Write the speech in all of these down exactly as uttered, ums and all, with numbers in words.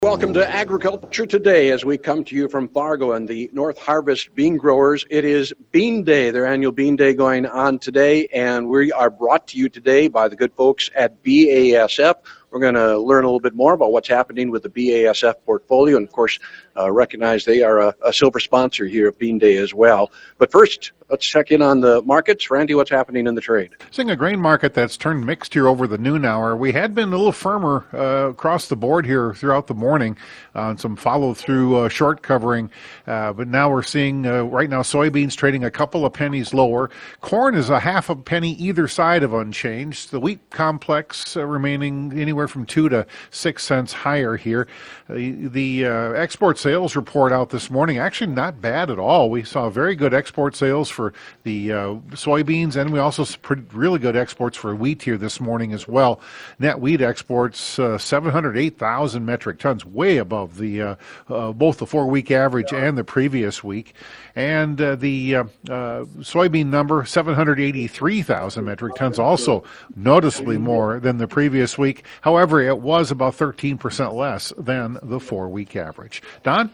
Welcome to Agriculture Today as we come to you from Fargo and the North Harvest Bean Growers. It is Bean Day, their annual Bean Day going on today, and we are brought to you today by the good folks at B A S F. We're going to learn a little bit more about what's happening with the B A S F portfolio, and of course, uh, recognize they are a, a silver sponsor here at Bean Day as well. But first, let's check in on the markets. Randy, what's happening in the trade? Seeing a grain market that's turned mixed here over the noon hour. We had been a little firmer uh, across the board here throughout the morning on uh, some follow-through uh, short covering, uh, but now we're seeing uh, right now soybeans trading a couple of pennies lower. Corn is a half a penny either side of unchanged. The wheat complex uh, remaining anywhere from two to six cents higher here. Uh, the uh, export sales report out this morning, actually not bad at all. We saw very good export sales for the uh, soybeans, and we also saw really good exports for wheat here this morning as well. Net wheat exports uh, seven hundred eight thousand metric tons, way above the uh, uh, both the four-week average and the previous week. And uh, the uh, uh, soybean number, seven hundred eighty-three thousand metric tons, also noticeably more than the previous week. However, it was about thirteen percent less than the four-week average. Don?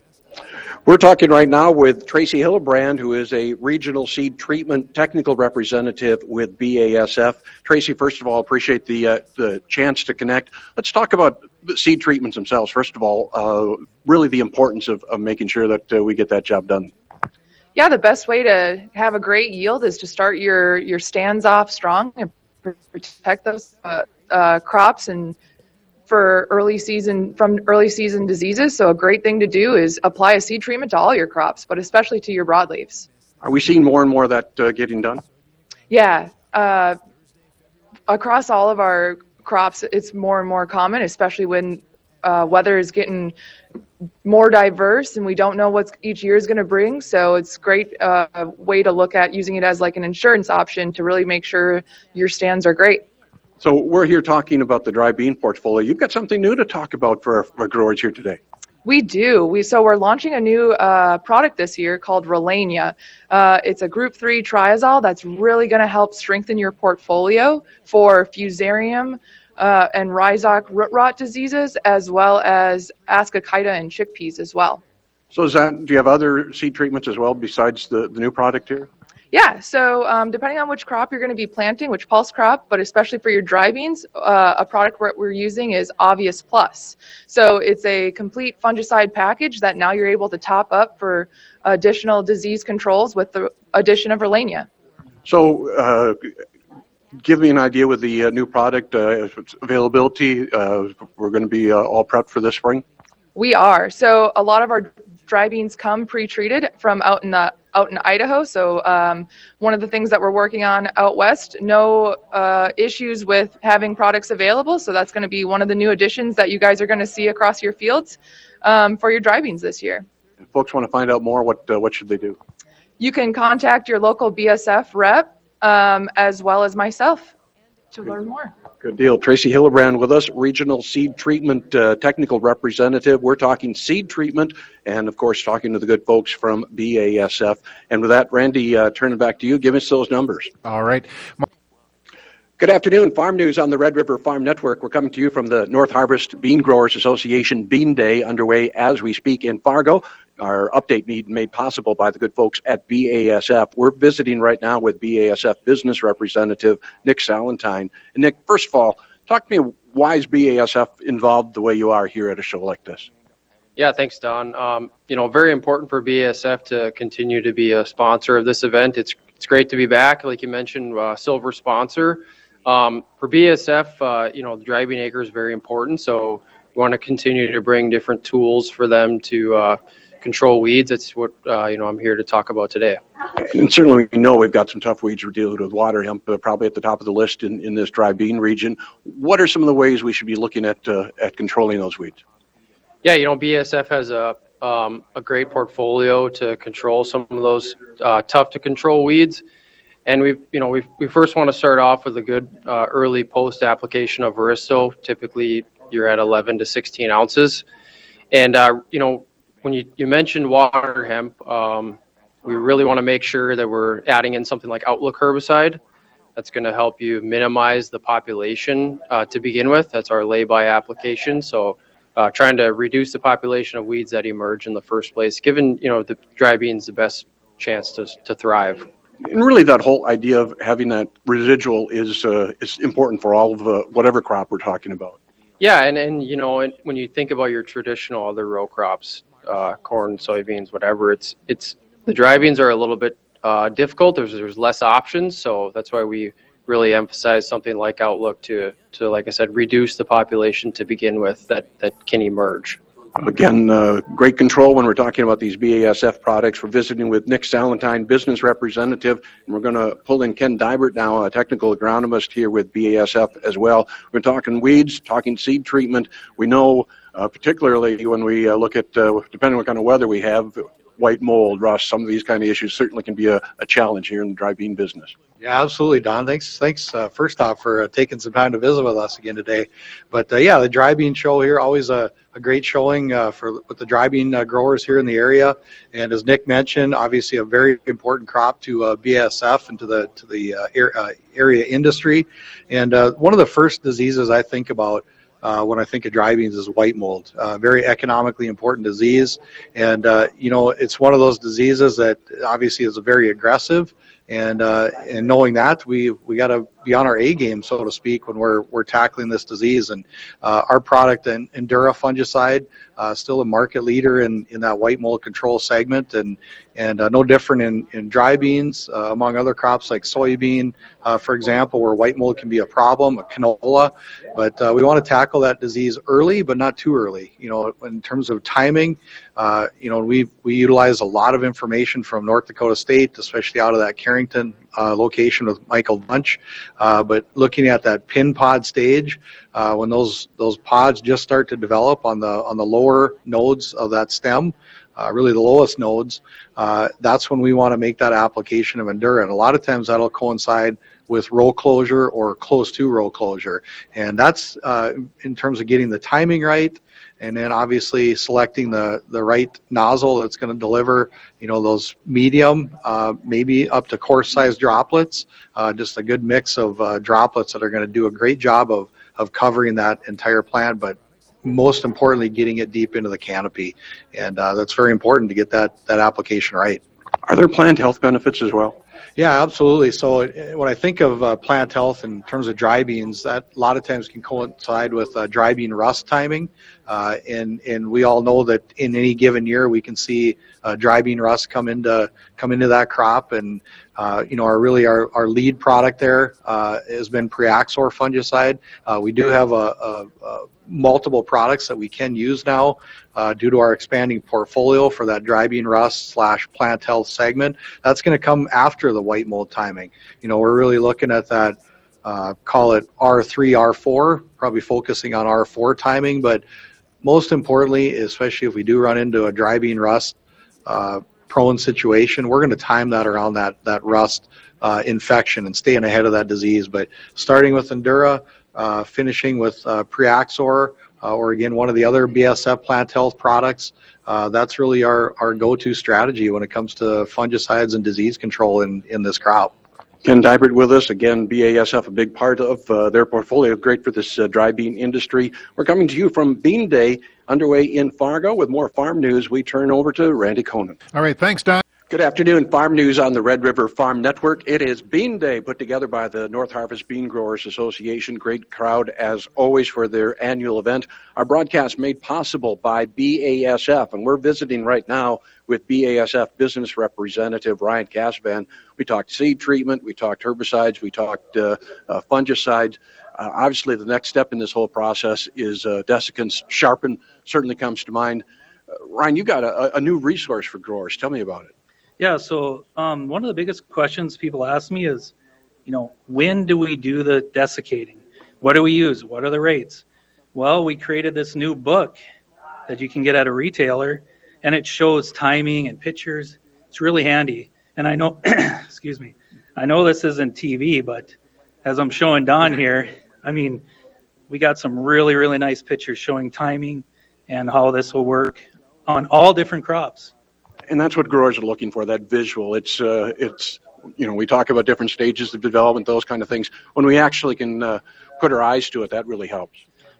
We're talking right now with Tracy Hillebrand, who is a regional seed treatment technical representative with B A S F. Tracy, first of all, appreciate the uh, the chance to connect. Let's talk about the seed treatments themselves. First of all, uh, really the importance of, of making sure that uh, we get that job done. Yeah, the best way to have a great yield is to start your, your stands off strong and protect those uh, uh, crops and for early season from early season diseases. So a great thing to do is apply a seed treatment to all your crops, but especially to your broadleaves. Are we seeing more and more of that uh, getting done? Yeah, uh, across all of our crops, it's more and more common, especially when uh, weather is getting more diverse and we don't know what each year is going to bring. So it's a great uh, way to look at using it as like an insurance option to really make sure your stands are great. So we're here talking about the dry bean portfolio. You've got something new to talk about for our, our growers here today. We do. We so we're launching a new uh, product this year called Relania. Uh, it's a Group three triazole that's really going to help strengthen your portfolio for fusarium uh, and rhizoc root rot diseases, as well as ascochyta and chickpeas as well. So is that, do you have other seed treatments as well besides the, the new product here? Yeah, so um, depending on which crop you're going to be planting, which pulse crop, but especially for your dry beans, uh, a product we're, we're using is Obvious Plus. So it's a complete fungicide package that now you're able to top up for additional disease controls with the addition of Relania. So uh, give me an idea with the uh, new product uh, availability. Uh, we're going to be uh, all prepped for this spring? We are. So a lot of our dry beans come pre-treated from out in the out in Idaho. So um, one of the things that we're working on out west, no uh, issues with having products available. So that's going to be one of the new additions that you guys are going to see across your fields um, for your dry beans this year. If folks want to find out more, what uh, what should they do? You can contact your local B S F rep um, as well as myself to learn more. Good deal. Tracy Hillebrand with us, Regional Seed Treatment uh, Technical Representative. We're talking seed treatment and, of course, talking to the good folks from B A S F. And with that, Randy, uh, turn it back to you. Give us those numbers. All right. Good afternoon. Farm News on the Red River Farm Network. We're coming to you from the North Harvest Bean Growers Association Bean Day underway as we speak in Fargo. Our update need made possible by the good folks at B A S F. We're visiting right now with B A S F Business Representative Nick Salentine. And Nick, first of all, talk to me, why is B A S F involved the way you are here at a show like this? Yeah, thanks, Don. Um, you know, very important for B A S F to continue to be a sponsor of this event. It's it's great to be back, like you mentioned, uh, silver sponsor. Um, for B A S F, uh, you know, the dry bean acre is very important, so we want to continue to bring different tools for them to uh, control weeds. That's what, uh, you know, I'm here to talk about today. And certainly we know we've got some tough weeds we're dealing with. Water hemp, uh, probably at the top of the list in, in this dry bean region. What are some of the ways we should be looking at uh, at controlling those weeds? Yeah, you know, B A S F has a um, a great portfolio to control some of those uh, tough to control weeds. And we, you know, we we first want to start off with a good uh, early post application of Aristo. Typically, you're at eleven to sixteen ounces. And uh, you know, when you, you mentioned water hemp, um, we really want to make sure that we're adding in something like Outlook herbicide. That's going to help you minimize the population uh, to begin with. That's our lay-by application. So uh, trying to reduce the population of weeds that emerge in the first place, giving, you know, the dry beans the best chance to to thrive. And really, that whole idea of having that residual is uh, is important for all of uh, whatever crop we're talking about. Yeah, and, and you know, and when you think about your traditional other row crops, uh, corn, soybeans, whatever, it's it's the dry beans are a little bit uh, difficult. There's there's less options, so that's why we really emphasize something like Outlook to to like I said, reduce the population to begin with that that can emerge. Again, uh, great control when we're talking about these B A S F products. We're visiting with Nick Salentine, business representative, and we're going to pull in Ken Dibert now, a technical agronomist here with B A S F as well. We're talking weeds, talking seed treatment. We know, uh, particularly when we uh, look at, uh, depending on what kind of weather we have, white mold, rust, some of these kind of issues certainly can be a, a challenge here in the dry bean business. Yeah, absolutely, Don. Thanks, thanks. Uh, first off, for uh, taking some time to visit with us again today. But uh, yeah, the dry bean show here, always a, a great showing uh, for with the dry bean uh, growers here in the area. And as Nick mentioned, obviously a very important crop to uh, B A S F and to the to the uh, air, uh, area industry. And uh, one of the first diseases I think about Uh, when I think of dry beans is white mold, uh, very economically important disease. And, uh, you know, it's one of those diseases that obviously is very aggressive. And uh, and knowing that, we we got to be on our A game, so to speak, when we're we're tackling this disease. And uh, our product, Endura fungicide, uh, still a market leader in, in that white mold control segment, and and uh, no different in, in dry beans, uh, among other crops like soybean, uh, for example, where white mold can be a problem, a canola. But uh, we want to tackle that disease early, but not too early. You know, in terms of timing, uh, you know, we we utilize a lot of information from North Dakota State, especially out of that Carrington uh, location with Michael Bunch. Uh, but looking at that pin pod stage, uh, when those those pods just start to develop on the on the lower nodes of that stem, uh, really the lowest nodes, uh, that's when we want to make that application of Endura. And a lot of times that'll coincide with row closure or close to row closure. And that's uh, in terms of getting the timing right, and then obviously selecting the, the right nozzle that's going to deliver, you know, those medium, uh, maybe up to coarse size droplets, uh, just a good mix of uh, droplets that are going to do a great job of, of covering that entire plant, but most importantly, getting it deep into the canopy. And uh, that's very important to get that, that application right. Are there plant health benefits as well? Yeah, absolutely. So when I think of uh, plant health in terms of dry beans, that a lot of times can coincide with uh, dry bean rust timing. Uh, and, and we all know that in any given year, we can see uh, dry bean rust come into come into that crop. And, uh, you know, our really our, our lead product there uh, has been Preaxor fungicide. Uh, we do have a, a, a multiple products that we can use now uh, due to our expanding portfolio for that dry bean rust slash plant health segment. That's going to come after the white mold timing. You know, we're really looking at that, uh, call it R three, R four, probably focusing on R four timing, but most importantly, especially if we do run into a dry bean rust uh, prone situation, we're going to time that around that, that rust uh, infection and staying ahead of that disease. But starting with Endura, Uh, finishing with uh, Preaxor, uh, or again, one of the other B A S F plant health products, uh, that's really our, our go-to strategy when it comes to fungicides and disease control in, in this crop. Ken Dibert with us. Again, B A S F, a big part of uh, their portfolio, great for this uh, dry bean industry. We're coming to you from Bean Day, underway in Fargo. With more farm news, we turn over to Randy Koenen. All right, thanks, Don. Good afternoon. Farm news on the Red River Farm Network. It is Bean Day, put together by the North Harvest Bean Growers Association. Great crowd, as always, for their annual event. Our broadcast made possible by B A S F, and we're visiting right now with B A S F business representative Ryan Casavan. We talked seed treatment, we talked herbicides, we talked uh, uh, fungicides. Uh, obviously, the next step in this whole process is uh, desiccants. Sharpen certainly comes to mind. Uh, Ryan, you got a, a new resource for growers. Tell me about it. Yeah, so um, one of the biggest questions people ask me is, you know, when do we do the desiccating? What do we use? What are the rates? Well, we created this new book that you can get at a retailer, and it shows timing and pictures. It's really handy. And I know, excuse me, I know this isn't T V, but as I'm showing Don here, I mean, we got some really, really nice pictures showing timing and how this will work on all different crops. And that's what growers are looking for, that visual. It's, uh, it's, you know, we talk about different stages of development, those kind of things. When we actually can uh, put our eyes to it, that really helps.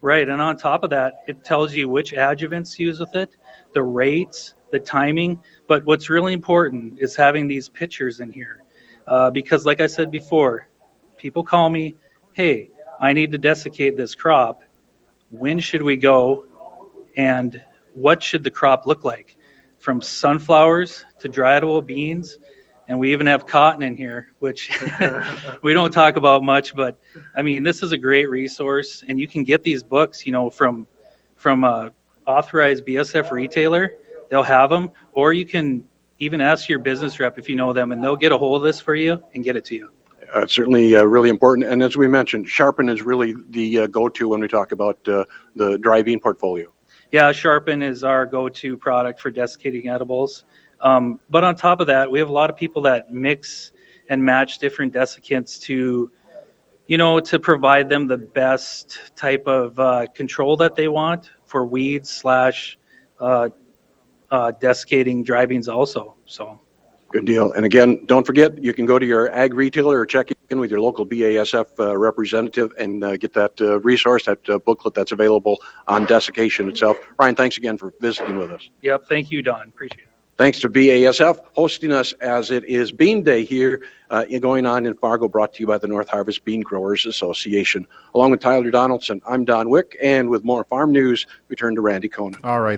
Right, and on top of that, it tells you which adjuvants to use with it, the rates, the timing. But what's really important is having these pictures in here, uh, because like I said before, people call me, hey, I need to desiccate this crop. When should we go, and what should the crop look like? From sunflowers to dry edible beans, and we even have cotton in here, which we don't talk about much, but I mean, this is a great resource, and you can get these books, you know, from from a authorized B S F retailer. They'll have them, or you can even ask your business rep if you know them, and they'll get a hold of this for you and get it to you. Uh, certainly uh, really important. And as we mentioned, Sharpen is really the uh, go-to when we talk about uh, the dry bean portfolio. Yeah, Sharpen is our go-to product for desiccating edibles. Um, but on top of that, we have a lot of people that mix and match different desiccants to, you know, to provide them the best type of uh, control that they want for weeds slash uh, uh, desiccating dry beans also. So. Good deal. And again, don't forget, you can go to your ag retailer or check in with your local B A S F uh, representative and uh, get that uh, resource, that uh, booklet that's available on desiccation itself. Ryan, thanks again for visiting with us. Yep. Thank you, Don. Appreciate it. Thanks to B A S F hosting us as it is Bean Day here uh, going on in Fargo, brought to you by the North Harvest Bean Growers Association. Along with Tyler Donaldson, I'm Don Wick, and with more farm news, we turn to Randy Koenen. All right.